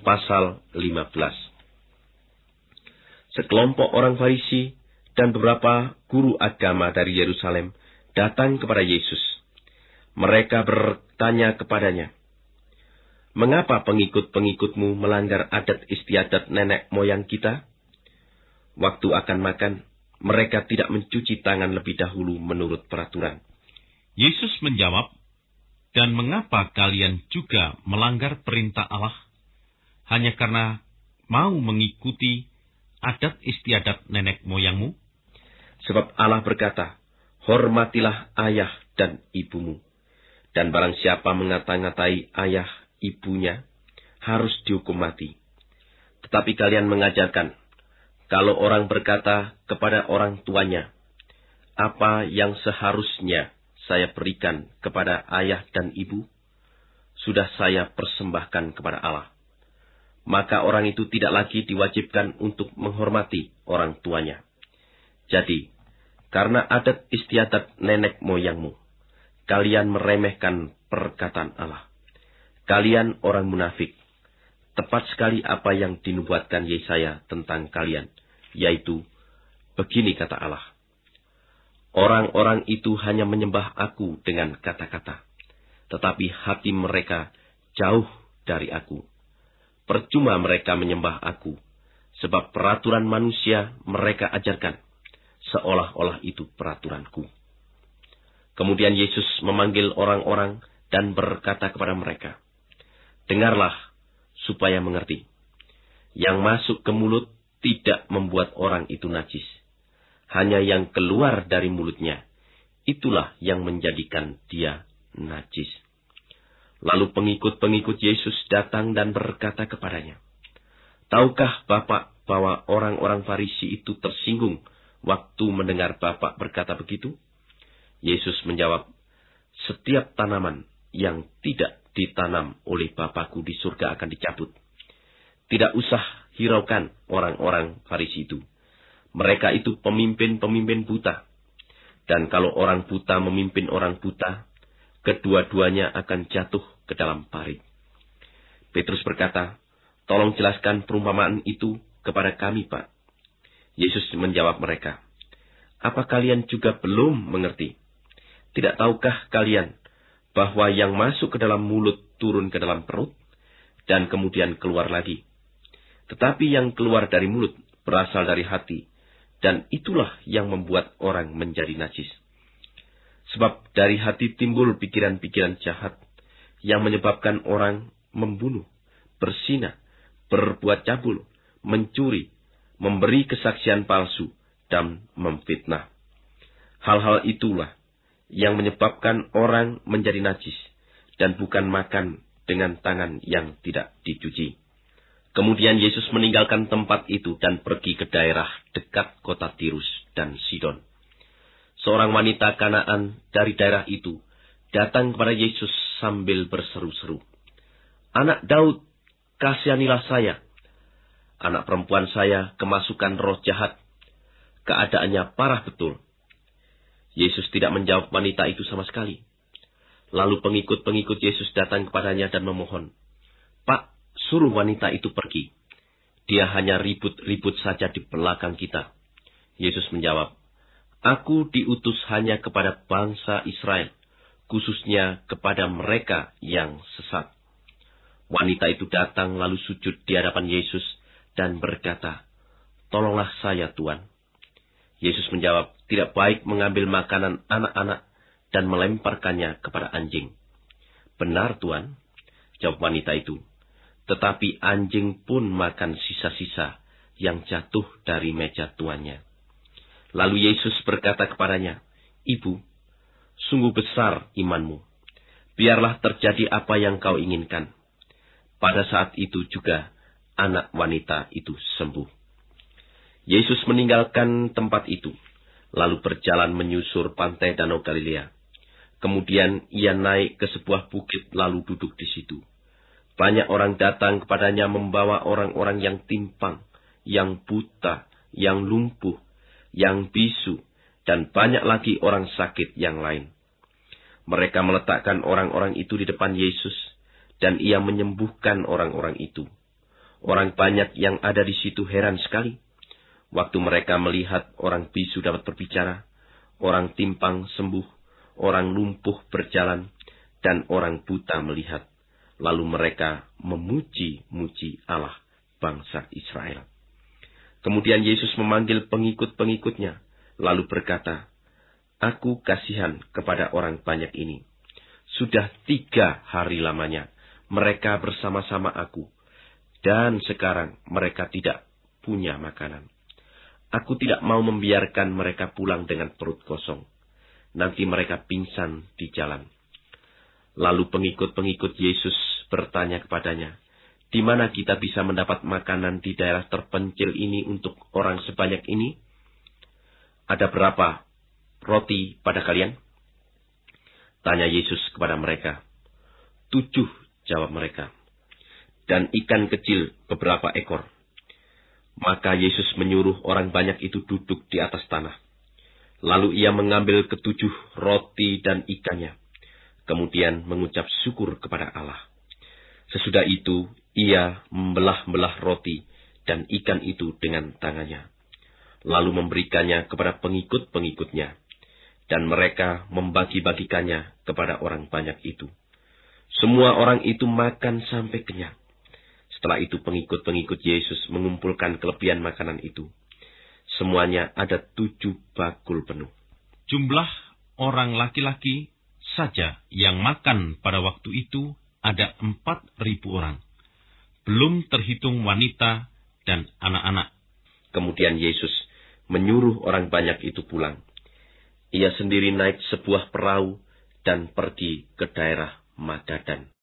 pasal 15. Sekelompok orang Farisi dan beberapa guru agama dari Yerusalem datang kepada Yesus. Mereka bertanya kepadanya, "Mengapa pengikut-pengikutmu melanggar adat istiadat nenek moyang kita? Waktu akan makan, mereka tidak mencuci tangan lebih dahulu menurut peraturan." Yesus menjawab, "Dan mengapa kalian juga melanggar perintah Allah? Hanya karena mau mengikuti adat istiadat nenek moyangmu? Sebab Allah berkata, 'Hormatilah ayah dan ibumu.' Dan barang siapa mengata-ngatai ayah ibunya, harus dihukum mati. Tetapi kalian mengajarkan, kalau orang berkata kepada orang tuanya, 'Apa yang seharusnya saya berikan kepada ayah dan ibu, sudah saya persembahkan kepada Allah,' maka orang itu tidak lagi diwajibkan untuk menghormati orang tuanya. Jadi, karena adat istiadat nenek moyangmu, kalian meremehkan perkataan Allah. Kalian orang munafik. Tepat sekali apa yang dinubuatkan Yesaya tentang kalian, yaitu, begini kata Allah, 'Orang-orang itu hanya menyembah aku dengan kata-kata, tetapi hati mereka jauh dari aku. Percuma mereka menyembah aku, sebab peraturan manusia mereka ajarkan, seolah-olah itu peraturanku.' Kemudian Yesus memanggil orang-orang dan berkata kepada mereka, 'Dengarlah supaya mengerti. Yang masuk ke mulut tidak membuat orang itu najis. Hanya yang keluar dari mulutnya, itulah yang menjadikan dia najis.' Lalu pengikut-pengikut Yesus datang dan berkata kepadanya, 'Tahukah Bapak bahwa orang-orang Farisi itu tersinggung waktu mendengar Bapak berkata begitu?' Yesus menjawab, 'Setiap tanaman yang tidak ditanam oleh Bapakku di surga akan dicabut. Tidak usah hiraukan orang-orang Farisi itu. Mereka itu pemimpin-pemimpin buta. Dan kalau orang buta memimpin orang buta, kedua-duanya akan jatuh ke dalam parit.' Petrus berkata, 'Tolong jelaskan perumpamaan itu kepada kami, Pak.' Yesus menjawab mereka, 'Apa kalian juga belum mengerti? Tidak tahukah kalian bahwa yang masuk ke dalam mulut turun ke dalam perut, dan kemudian keluar lagi? Tetapi yang keluar dari mulut berasal dari hati, dan itulah yang membuat orang menjadi najis. Sebab dari hati timbul pikiran-pikiran jahat, yang menyebabkan orang membunuh, berzina, berbuat cabul, mencuri, memberi kesaksian palsu, dan memfitnah. Hal-hal itulah yang menyebabkan orang menjadi najis, dan bukan makan dengan tangan yang tidak dicuci.' Kemudian Yesus meninggalkan tempat itu dan pergi ke daerah dekat kota Tirus dan Sidon. Seorang wanita Kanaan dari daerah itu datang kepada Yesus sambil berseru-seru, 'Anak Daud, kasihanilah saya. Anak perempuan saya kemasukan roh jahat. Keadaannya parah betul.' Yesus tidak menjawab wanita itu sama sekali. Lalu pengikut-pengikut Yesus datang kepadanya dan memohon, 'Pak, suruh wanita itu pergi. Dia hanya ribut-ribut saja di belakang kita.' Yesus menjawab, 'Aku diutus hanya kepada bangsa Israel, khususnya kepada mereka yang sesat.' Wanita itu datang lalu sujud di hadapan Yesus dan berkata, 'Tolonglah saya, Tuan.' Yesus menjawab, 'Tidak baik mengambil makanan anak-anak dan melemparkannya kepada anjing.' 'Benar, Tuan,' jawab wanita itu, 'tetapi anjing pun makan sisa-sisa yang jatuh dari meja tuannya.' Lalu Yesus berkata kepadanya, 'Ibu, sungguh besar imanmu. Biarlah terjadi apa yang kau inginkan.' Pada saat itu juga anak wanita itu sembuh. Yesus meninggalkan tempat itu, lalu berjalan menyusur pantai Danau Galilea. Kemudian ia naik ke sebuah bukit lalu duduk di situ. Banyak orang datang kepadanya membawa orang-orang yang timpang, yang buta, yang lumpuh, yang bisu, dan banyak lagi orang sakit yang lain. Mereka meletakkan orang-orang itu di depan Yesus, dan ia menyembuhkan orang-orang itu. Orang banyak yang ada di situ heran sekali. Waktu mereka melihat orang bisu dapat berbicara, orang timpang sembuh, orang lumpuh berjalan, dan orang buta melihat. Lalu mereka memuji-muji Allah bangsa Israel. Kemudian Yesus memanggil pengikut-pengikutnya, lalu berkata, "Aku kasihan kepada orang banyak ini. Sudah 3 hari lamanya mereka bersama-sama aku, dan sekarang mereka tidak punya makanan. Aku tidak mau membiarkan mereka pulang dengan perut kosong. Nanti mereka pingsan di jalan." Lalu pengikut-pengikut Yesus bertanya kepadanya, "Di mana kita bisa mendapat makanan di daerah terpencil ini untuk orang sebanyak ini? Ada berapa roti pada kalian?" Tanya Yesus kepada mereka. 7, jawab mereka. Dan ikan kecil beberapa ekor. Maka Yesus menyuruh orang banyak itu duduk di atas tanah. Lalu ia mengambil 7 roti dan ikannya. Kemudian mengucap syukur kepada Allah. Sesudah itu, ia membelah-belah roti dan ikan itu dengan tangannya. Lalu memberikannya kepada pengikut-pengikutnya. Dan mereka membagi-bagikannya kepada orang banyak itu. Semua orang itu makan sampai kenyang. Setelah itu pengikut-pengikut Yesus mengumpulkan kelebihan makanan itu. Semuanya ada 7 bakul penuh. Jumlah orang laki-laki saja yang makan pada waktu itu ada 4.000 orang. Belum terhitung wanita dan anak-anak. Kemudian Yesus menyuruh orang banyak itu pulang. Ia sendiri naik sebuah perahu dan pergi ke daerah Magadan.